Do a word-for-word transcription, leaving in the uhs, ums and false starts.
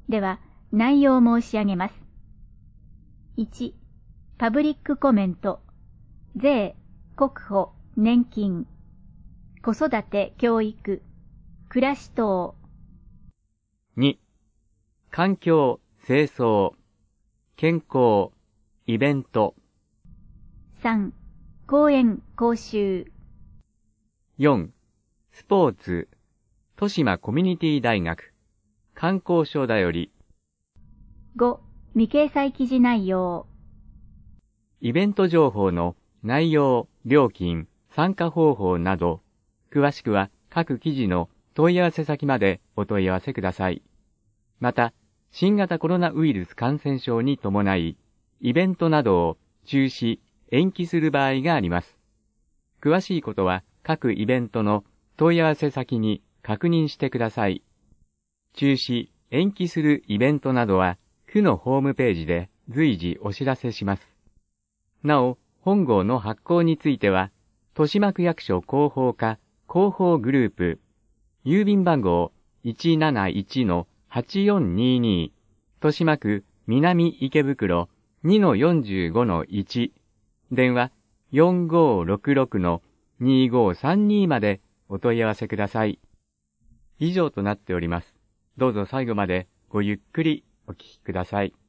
では、内容を申し上げます。いち、パブリックコメント、税、国保、年金、子育て、教育、暮らし等。 に、環境、清掃、健康、イベント。 さん、講演、講習。 よん、スポーツ、豊島コミュニティ大学、観光省だより。 ご、未掲載記事内容。 イベント情報の内容、料金、参加方法など、詳しくは各記事の問い合わせ先までお問い合わせください。また、新型コロナウイルス感染症に伴い、イベントなどを中止、延期する場合があります。詳しいことは各イベントの問い合わせ先に確認してください。中止、延期するイベントなどは、区のホームページで随時お知らせします。なお、本号の発行については、豊島区役所広報課広報グループ、郵便番号 いちなないちのはちよんにに、豊島区南池袋 にのよんじゅうごのいち、電話 よんごろくろくのにごさんに までお問い合わせください。以上となっております。どうぞ最後までごゆっくりお聞きください。